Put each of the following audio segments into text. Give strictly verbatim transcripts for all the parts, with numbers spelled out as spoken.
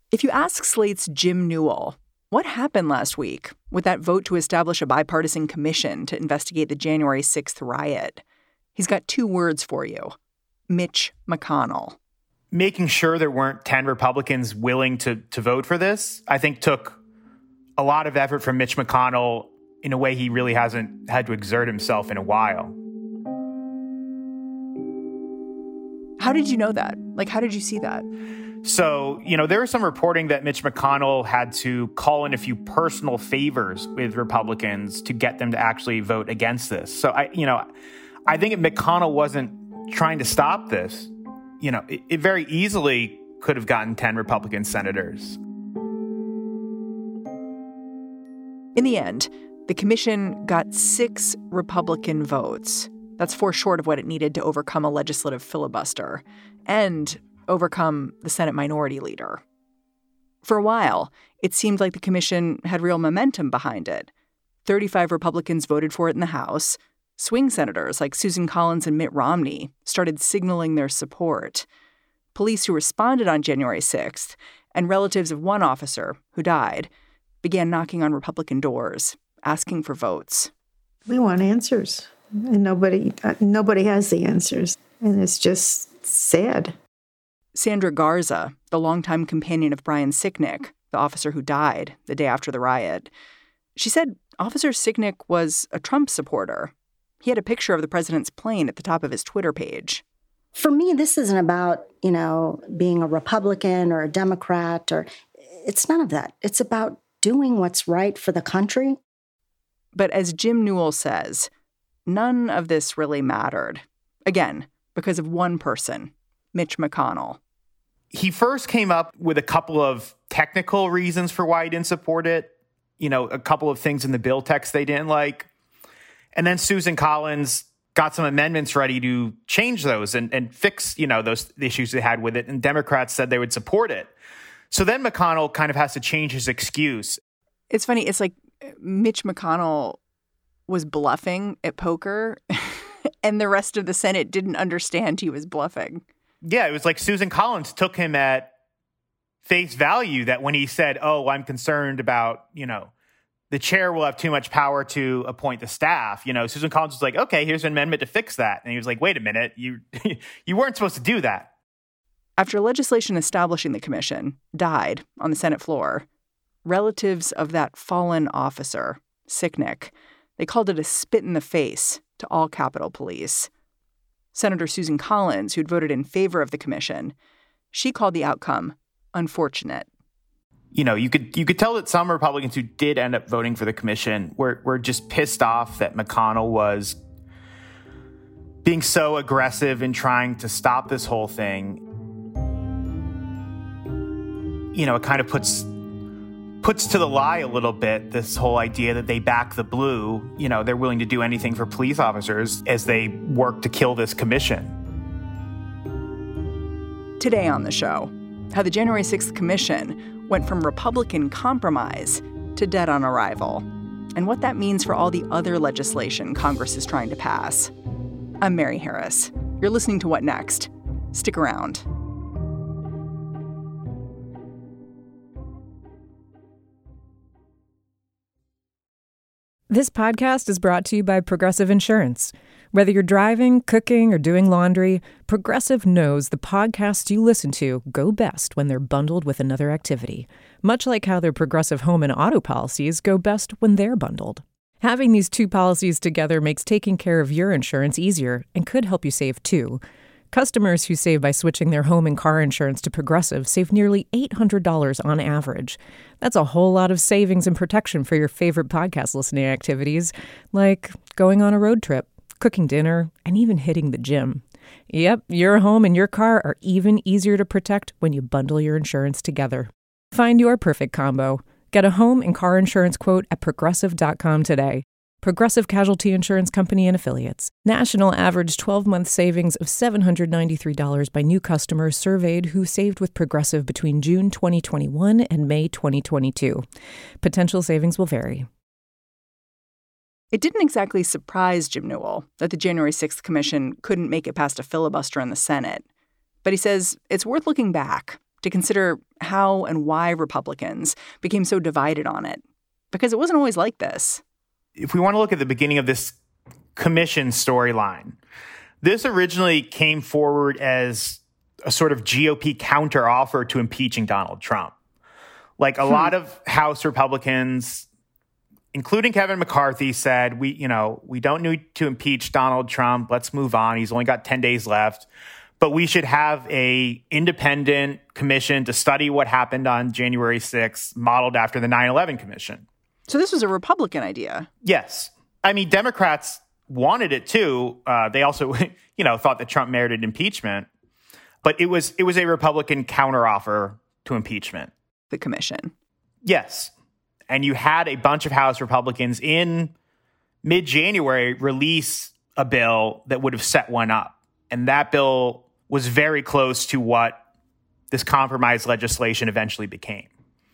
If you ask Slate's Jim Newell, what happened last week with that vote to establish a bipartisan commission to investigate the January sixth riot, he's got two words for you: Mitch McConnell. Making sure there weren't ten Republicans willing to to vote for this, I think took a lot of effort from Mitch McConnell in a way he really hasn't had to exert himself in a while. How did you know that? Like, how did you see that? So, you know, there was some reporting that Mitch McConnell had to call in a few personal favors with Republicans to get them to actually vote against this. So, I, you know, I think if McConnell wasn't trying to stop this, you know, it, it very easily could have gotten ten Republican senators. In the end, the commission got six Republican votes. That's four short of what it needed to overcome a legislative filibuster and overcome the Senate minority leader. For a while, it seemed like the commission had real momentum behind it. thirty-five Republicans voted for it in the House. Swing senators like Susan Collins and Mitt Romney started signaling their support. Police who responded on January sixth and relatives of one officer who died began knocking on Republican doors, asking for votes. We want answers, and nobody uh, nobody has the answers, and it's just sad. Sandra Garza, the longtime companion of Brian Sicknick, the officer who died the day after the riot, she said Officer Sicknick was a Trump supporter. He had a picture of the president's plane at the top of his Twitter page. For me, this isn't about, you know, being a Republican or a Democrat, or it's none of that. It's about doing what's right for the country. But as Jim Newell says, none of this really mattered. Again, because of one person, Mitch McConnell. He first came up with a couple of technical reasons for why he didn't support it. You know, a couple of things in the bill text they didn't like. And then Susan Collins got some amendments ready to change those and, and fix, you know, those issues they had with it. And Democrats said they would support it. So then McConnell kind of has to change his excuse. It's funny. It's like Mitch McConnell was bluffing at poker and the rest of the Senate didn't understand he was bluffing. Yeah, it was like Susan Collins took him at face value that when he said, oh, I'm concerned about, you know, the chair will have too much power to appoint the staff. You know, Susan Collins was like, okay, here's an amendment to fix that. And he was like, wait a minute, you you weren't supposed to do that. After legislation establishing the commission died on the Senate floor, relatives of that fallen officer, Sicknick, they called it a spit in the face to all Capitol Police. Senator Susan Collins, who'd voted in favor of the commission, she called the outcome unfortunate. You know, you could you could tell that some Republicans who did end up voting for the commission were were just pissed off that McConnell was being so aggressive in trying to stop this whole thing. You know, it kind of puts puts to the lie a little bit this whole idea that they back the blue. You know, they're willing to do anything for police officers as they work to kill this commission. Today on the show, how the January sixth commission went from Republican compromise to dead on arrival, and what that means for all the other legislation Congress is trying to pass. I'm Mary Harris. You're listening to What Next? Stick around. This podcast is brought to you by Progressive Insurance. Whether you're driving, cooking, or doing laundry, Progressive knows the podcasts you listen to go best when they're bundled with another activity, much like how their Progressive home and auto policies go best when they're bundled. Having these two policies together makes taking care of your insurance easier and could help you save too. Customers who save by switching their home and car insurance to Progressive save nearly eight hundred dollars on average. That's a whole lot of savings and protection for your favorite podcast listening activities, like going on a road trip, cooking dinner, and even hitting the gym. Yep, your home and your car are even easier to protect when you bundle your insurance together. Find your perfect combo. Get a home and car insurance quote at progressive dot com today. Progressive Casualty Insurance Company and Affiliates. National average twelve-month savings of seven hundred ninety-three dollars by new customers surveyed who saved with Progressive between June twenty twenty-one and May twenty twenty-two. Potential savings will vary. It didn't exactly surprise Jim Newell that the January sixth commission couldn't make it past a filibuster in the Senate. But he says it's worth looking back to consider how and why Republicans became so divided on it, because it wasn't always like this. If we want to look at the beginning of this commission storyline, this originally came forward as a sort of G O P counteroffer to impeaching Donald Trump. Like a hmm. lot of House Republicans, including Kevin McCarthy, said, we, you know, we don't need to impeach Donald Trump. Let's move on. He's only got ten days left. But we should have a independent commission to study what happened on January sixth, modeled after the nine eleven commission. So this was a Republican idea. Yes. I mean, Democrats wanted it too. Uh, they also, you know, thought that Trump merited impeachment. But it was it was a Republican counteroffer to impeachment. The commission. Yes. And you had a bunch of House Republicans in mid-January release a bill that would have set one up. And that bill was very close to what this compromise legislation eventually became.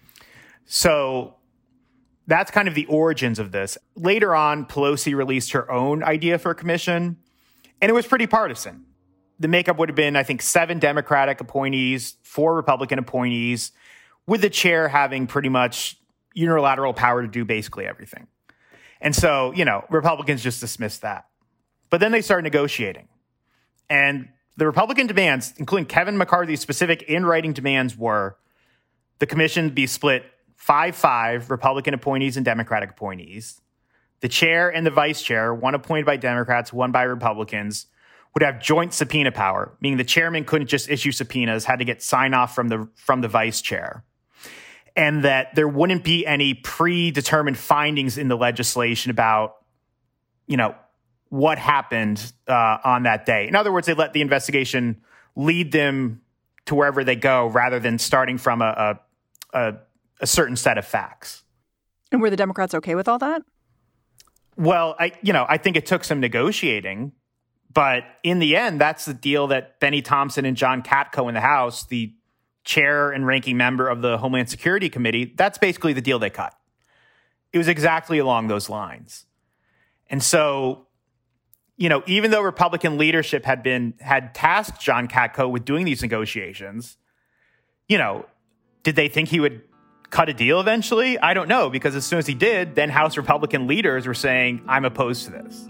So that's kind of the origins of this. Later on, Pelosi released her own idea for a commission, and it was pretty partisan. The makeup would have been, I think, seven Democratic appointees, four Republican appointees, with the chair having pretty much unilateral power to do basically everything. And so, you know, Republicans just dismissed that. But then they started negotiating. And the Republican demands, including Kevin McCarthy's specific in-writing demands, were the commission be split five five, Republican appointees and Democratic appointees. The chair and the vice chair, one appointed by Democrats, one by Republicans, would have joint subpoena power, meaning the chairman couldn't just issue subpoenas, had to get sign-off from the from the vice chair. And that there wouldn't be any predetermined findings in the legislation about, you know, what happened uh, on that day. In other words, they let the investigation lead them to wherever they go rather than starting from a, a, a, a certain set of facts. And were the Democrats okay with all that? Well, I, you know, I think it took some negotiating, but in the end, that's the deal that Benny Thompson and John Katko in the House, the chair and ranking member of the Homeland Security Committee, that's basically the deal they cut. It was exactly along those lines. And so, you know, even though Republican leadership had been, had tasked John Katko with doing these negotiations, you know, did they think he would cut a deal eventually? I don't know, because as soon as he did, then House Republican leaders were saying, I'm opposed to this.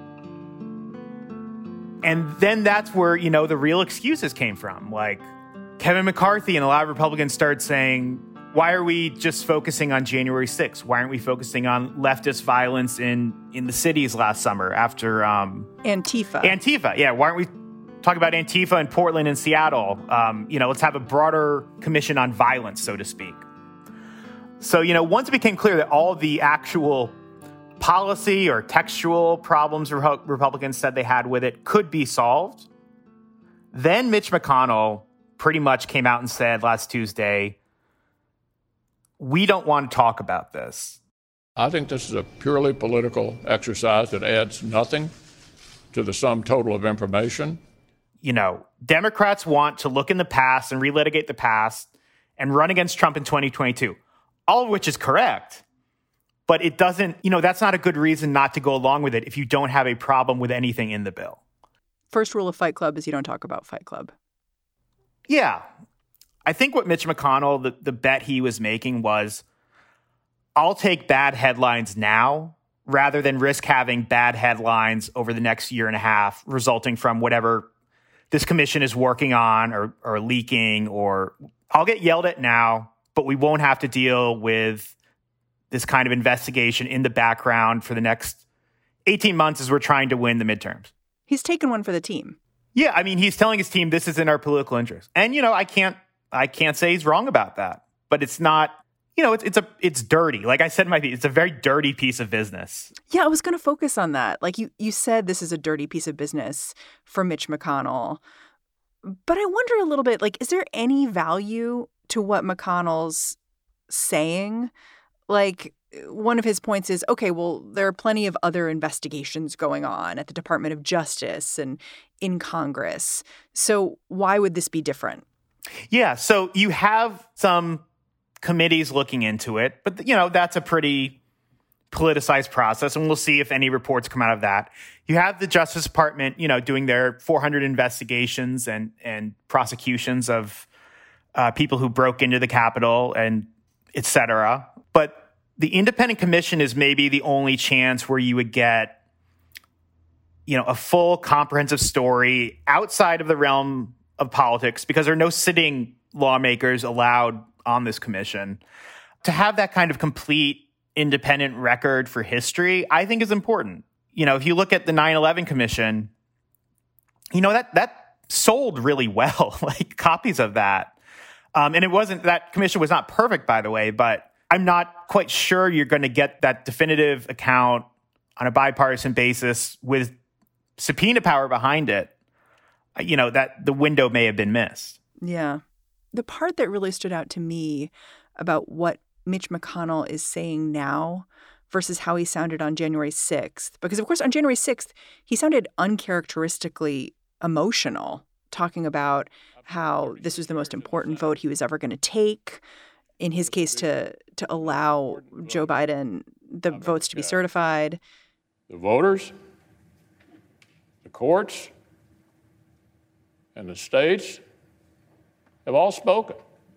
And then that's where, you know, the real excuses came from. Like, Kevin McCarthy and a lot of Republicans started saying, why are we just focusing on January sixth? Why aren't we focusing on leftist violence in, in the cities last summer after... Um, Antifa. Antifa, yeah. Why aren't we talking about Antifa in Portland and Seattle? Um, you know, let's have a broader commission on violence, so to speak. So, you know, once it became clear that all of the actual policy or textual problems Re- Republicans said they had with it could be solved, then Mitch McConnell pretty much came out and said last Tuesday, we don't want to talk about this. I think this is a purely political exercise that adds nothing to the sum total of information. You know, Democrats want to look in the past and relitigate the past and run against Trump in twenty twenty-two, all of which is correct. But it doesn't, you know, that's not a good reason not to go along with it if you don't have a problem with anything in the bill. First rule of Fight Club is you don't talk about Fight Club. Yeah. I think what Mitch McConnell, the, the bet he was making was, I'll take bad headlines now rather than risk having bad headlines over the next year and a half resulting from whatever this commission is working on or, or leaking, or I'll get yelled at now, but we won't have to deal with this kind of investigation in the background for the next eighteen months as we're trying to win the midterms. He's taken one for the team. Yeah, I mean, he's telling his team this is in our political interest. And, you know, I can't I can't say he's wrong about that. But it's not, you know, it's it's a it's dirty. Like I said in my piece, it's a very dirty piece of business. Yeah, I was going to focus on that. Like you you said this is a dirty piece of business for Mitch McConnell. But I wonder a little bit, like, is there any value to what McConnell's saying? Like, one of his points is, okay, well, there are plenty of other investigations going on at the Department of Justice and in Congress. So why would this be different? Yeah, so you have some committees looking into it, but, you know, that's a pretty politicized process, and we'll see if any reports come out of that. You have the Justice Department, you know, doing their four hundred investigations and, and prosecutions of uh, people who broke into the Capitol, and et cetera. But the independent commission is maybe the only chance where you would get, you know, a full comprehensive story outside of the realm of politics, because there are no sitting lawmakers allowed on this commission. To have that kind of complete independent record for history, I think is important. You know, if you look at the nine eleven commission, you know, that that sold really well, like copies of that. Um, and it wasn't, that commission was not perfect, by the way, but I'm not quite sure you're going to get that definitive account on a bipartisan basis with subpoena power behind it. You know, that the window may have been missed. Yeah. The part that really stood out to me about what Mitch McConnell is saying now versus how he sounded on January sixth, because, of course, on January sixth, he sounded uncharacteristically emotional, talking about how this was the most important vote he was ever going to take, in his case, to to allow Joe Biden the votes to be certified. The voters, the courts, and the states have all spoken.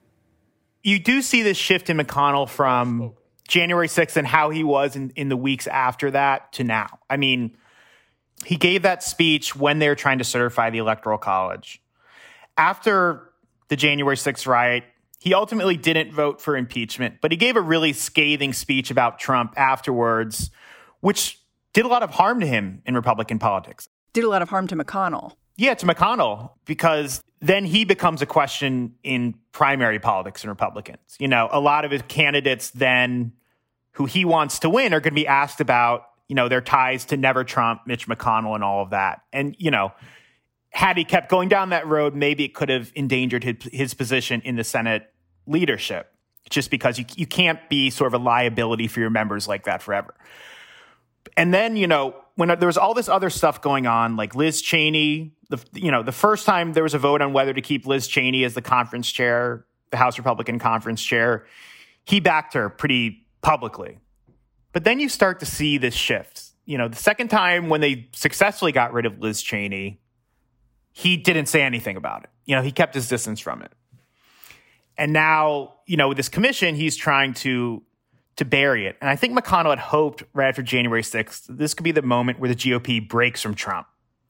You do see this shift in McConnell from January sixth and how he was in, in the weeks after that to now. I mean, he gave that speech when they were trying to certify the Electoral College. After the January sixth riot, he ultimately didn't vote for impeachment, but he gave a really scathing speech about Trump afterwards, which did a lot of harm to him in Republican politics. Did a lot of harm to McConnell. Yeah, to McConnell, because then he becomes a question in primary politics in Republicans. You know, a lot of his candidates then who he wants to win are going to be asked about, you know, their ties to Never Trump, Mitch McConnell, and all of that. And, you know, had he kept going down that road, maybe it could have endangered his, his position in the Senate leadership, just because you, you can't be sort of a liability for your members like that forever. And then, you know, when there was all this other stuff going on, like Liz Cheney, the you know, the first time there was a vote on whether to keep Liz Cheney as the conference chair, the House Republican conference chair, he backed her pretty publicly. But then you start to see this shift. You know, the second time when they successfully got rid of Liz Cheney, he didn't say anything about it. You know, he kept his distance from it. And now, you know, with this commission, he's trying to to bury it. And I think McConnell had hoped right after January sixth, this could be the moment where the G O P breaks from Trump.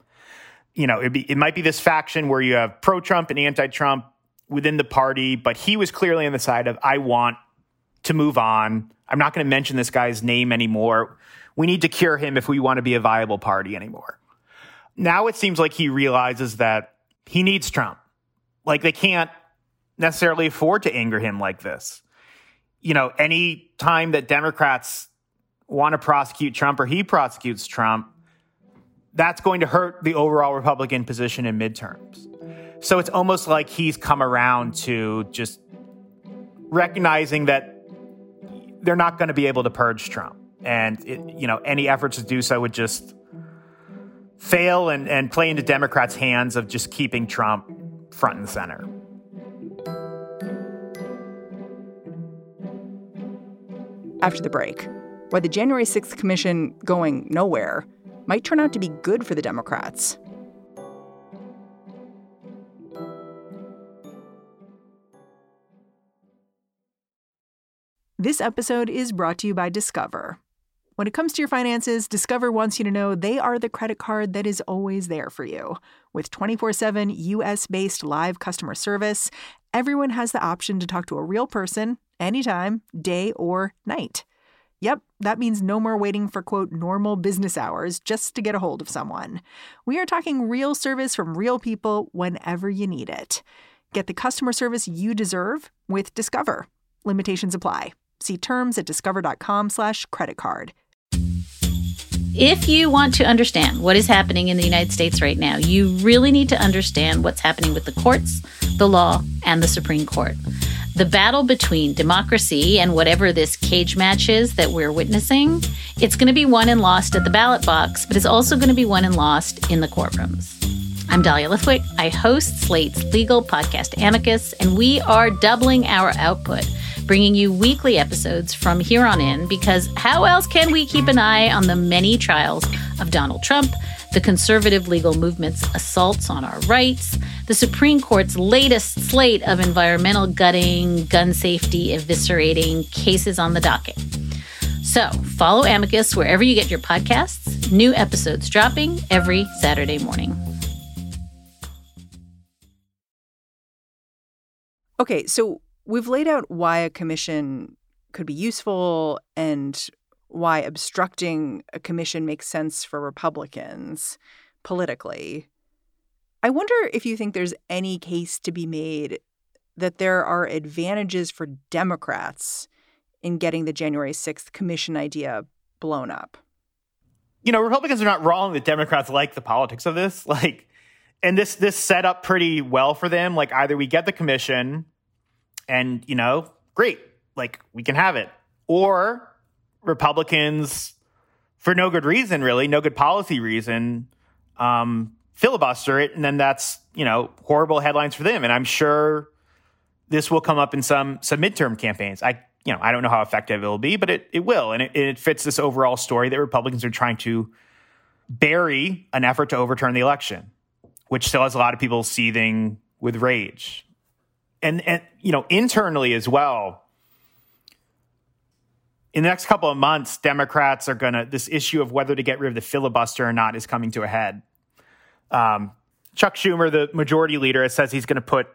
You know, it'd be, it might be this faction where you have pro-Trump and anti-Trump within the party, but he was clearly on the side of, I want to move on. I'm not going to mention this guy's name anymore. We need to cure him if we want to be a viable party anymore. Now it seems like he realizes that he needs Trump. Like, they can't necessarily afford to anger him like this. You know, any time that Democrats want to prosecute Trump or he prosecutes Trump, that's going to hurt the overall Republican position in midterms. So it's almost like he's come around to just recognizing that they're not going to be able to purge Trump. And, it, you know, any efforts to do so would just fail and, and play into Democrats' hands of just keeping Trump front and center. After the break, why the January sixth commission going nowhere might turn out to be good for the Democrats. This episode is brought to you by Discover. When it comes to your finances, Discover wants you to know they are the credit card that is always there for you. With twenty-four seven U S-based live customer service, everyone has the option to talk to a real person anytime, day or night. Yep, that means no more waiting for, quote, normal business hours just to get a hold of someone. We are talking real service from real people whenever you need it. Get the customer service you deserve with Discover. Limitations apply. See terms at discover.com slash credit card. If you want to understand what is happening in the United States right now, you really need to understand what's happening with the courts, the law, and the Supreme Court. The battle between democracy and whatever this cage match is that we're witnessing, it's going to be won and lost at the ballot box, but it's also going to be won and lost in the courtrooms. I'm Dahlia Lithwick. I host Slate's legal podcast Amicus, and we are doubling our output, bringing you weekly episodes from here on in, because how else can we keep an eye on the many trials of Donald Trump, the conservative legal movement's assaults on our rights, the the Supreme Court's latest slate of environmental gutting, gun safety eviscerating cases on the docket. So follow Amicus wherever you get your podcasts. New episodes dropping every Saturday morning. Okay, so we've laid out why a commission could be useful and why obstructing a commission makes sense for Republicans politically. I wonder if you think there's any case to be made that there are advantages for Democrats in getting the January sixth commission idea blown up. You know, Republicans are not wrong that Democrats like the politics of this. Like, and this this set up pretty well for them. Like, either we get the commission and, you know, great, like, we can have it. Or Republicans, for no good reason, really, no good policy reason, um, filibuster it. And then that's, you know, horrible headlines for them. And I'm sure this will come up in some some midterm campaigns. I, you know, I don't know how effective it will be, but it, it will. And it, it fits this overall story that Republicans are trying to bury an effort to overturn the election, which still has a lot of people seething with rage. And, and you know, internally as well, in the next couple of months, Democrats are going to, this issue of whether to get rid of the filibuster or not is coming to a head. Um, Chuck Schumer, the majority leader, says he's going to put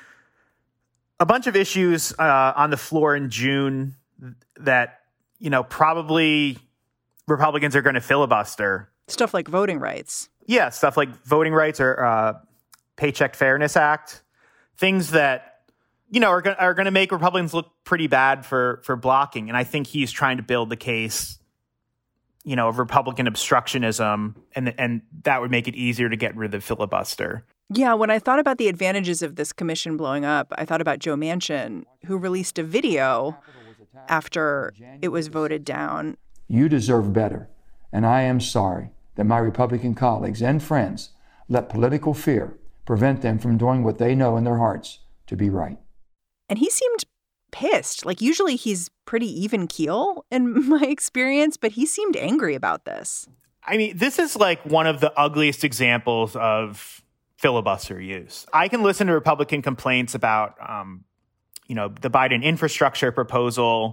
a bunch of issues uh, on the floor in June that, you know, probably Republicans are going to filibuster. Stuff like voting rights. Yeah, stuff like voting rights or uh, Paycheck Fairness Act. Things that, you know, are going are going to make Republicans look pretty bad for for blocking. And I think he's trying to build the case, you know, of Republican obstructionism, and and that would make it easier to get rid of the filibuster. Yeah, when I thought about the advantages of this commission blowing up, I thought about Joe Manchin, who released a video after it was voted down. You deserve better, and I am sorry that my Republican colleagues and friends let political fear prevent them from doing what they know in their hearts to be right. And he seemed pissed. Like, usually he's pretty even keel in my experience, but he seemed angry about this. I mean, this is like one of the ugliest examples of filibuster use. I can listen to Republican complaints about, um, you know, the Biden infrastructure proposal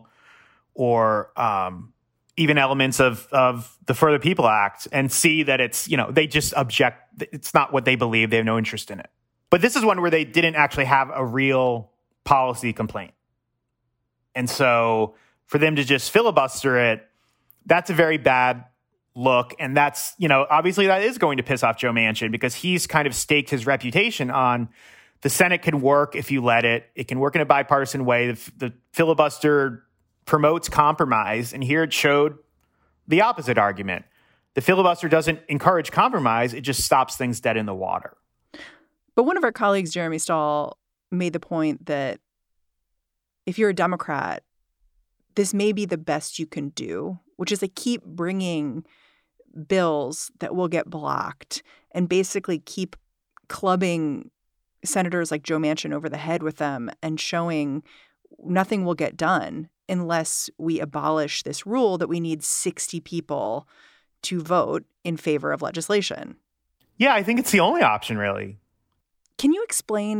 or um, even elements of, of the For the People Act and see that it's, you know, they just object. It's not what they believe. They have no interest in it. But this is one where they didn't actually have a real policy complaint. And so for them to just filibuster it, that's a very bad look. And that's, you know, obviously that is going to piss off Joe Manchin because he's kind of staked his reputation on the Senate can work if you let it. It can work in a bipartisan way. The, the filibuster promotes compromise. And here it showed the opposite argument. The filibuster doesn't encourage compromise. It just stops things dead in the water. But one of our colleagues, Jeremy Stahl, made the point that if you're a Democrat, this may be the best you can do, which is to keep bringing bills that will get blocked and basically keep clubbing senators like Joe Manchin over the head with them and showing nothing will get done unless we abolish this rule that we need sixty people to vote in favor of legislation. Yeah, I think it's the only option, really. Can you explain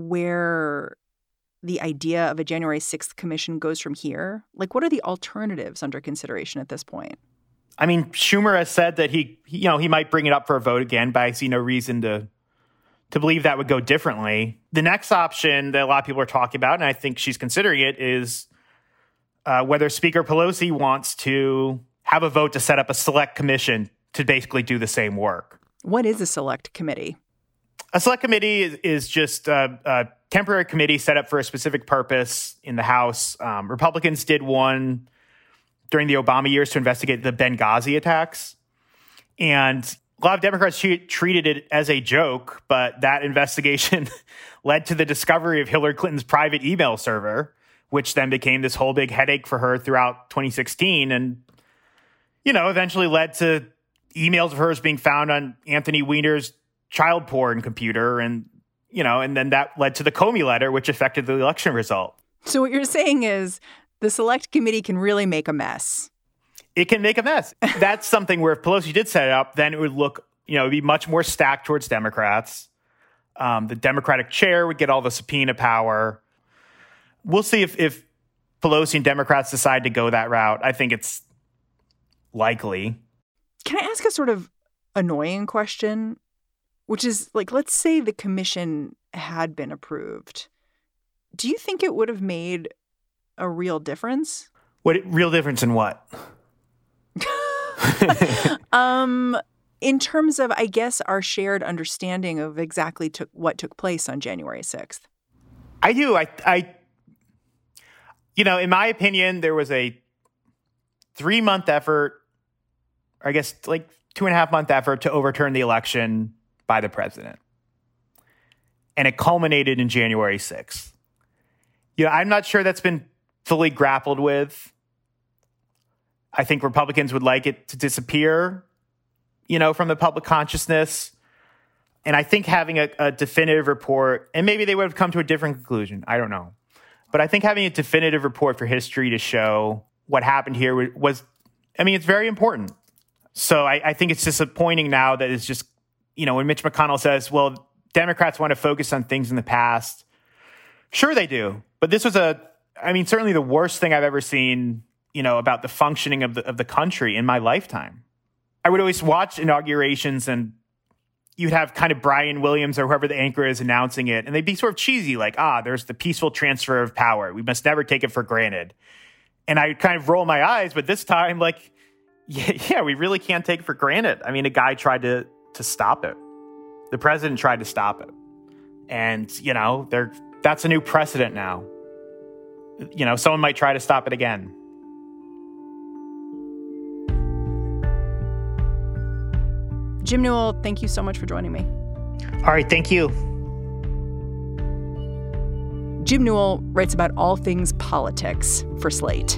where the idea of a January sixth commission goes from here? Like, what are the alternatives under consideration at this point? I mean, Schumer has said that he, he, you know, he might bring it up for a vote again, but I see no reason to to believe that would go differently. The next option that a lot of people are talking about, and I think she's considering it, is uh, whether Speaker Pelosi wants to have a vote to set up a select commission to basically do the same work. What is a select committee? A select committee is, is just a, a temporary committee set up for a specific purpose in the House. Um, Republicans did one during the Obama years to investigate the Benghazi attacks. And a lot of Democrats treated it as a joke, but that investigation led to the discovery of Hillary Clinton's private email server, which then became this whole big headache for her throughout twenty sixteen. And, you know, eventually led to emails of hers being found on Anthony Weiner's child porn computer. And, you know, and then that led to the Comey letter, which affected the election result. So what you're saying is the select committee can really make a mess. It can make a mess. That's something where if Pelosi did set it up, then it would look, you know, it'd be much more stacked towards Democrats. Um, the Democratic chair would get all the subpoena power. We'll see if, if Pelosi and Democrats decide to go that route. I think it's likely. Can I ask a sort of annoying question, which is like, let's say the commission had been approved. Do you think it would have made a real difference? What real difference in what? um, in terms of, I guess, our shared understanding of exactly took, what took place on January sixth. I do. I, I, you know, in my opinion, there was a three month effort, or I guess like two and a half month effort to overturn the election by the president. And it culminated in January sixth. You know, I'm not sure that's been fully grappled with. I think Republicans would like it to disappear, you know, from the public consciousness. And I think having a, a definitive report, and maybe they would have come to a different conclusion. I don't know. But I think having a definitive report for history to show what happened here was, I mean, it's very important. So I, I think it's disappointing now that it's just, you know, when Mitch McConnell says, well, Democrats want to focus on things in the past. Sure, they do. But this was a, I mean, certainly the worst thing I've ever seen, you know, about the functioning of the of the country in my lifetime. I would always watch inaugurations and you'd have kind of Brian Williams or whoever the anchor is announcing it. And they'd be sort of cheesy, like, ah, there's the peaceful transfer of power. We must never take it for granted. And I kind of roll my eyes. But this time, like, yeah, yeah, we really can't take it for granted. I mean, a guy tried to to stop it. The president tried to stop it. And, you know, there that's a new precedent now. You know, someone might try to stop it again. Jim Newell, thank you so much for joining me. All right, thank you. Jim Newell writes about all things politics for Slate.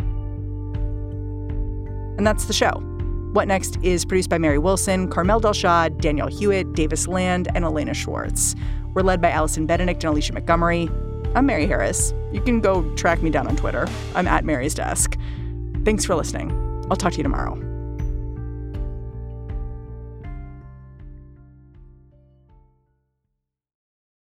And that's the show. What Next is produced by Mary Wilson, Carmel Delshad, Danielle Hewitt, Davis Land, and Elena Schwartz. We're led by Allison Benedict and Alicia Montgomery. I'm Mary Harris. You can go track me down on Twitter. I'm at Mary's Desk. Thanks for listening. I'll talk to you tomorrow.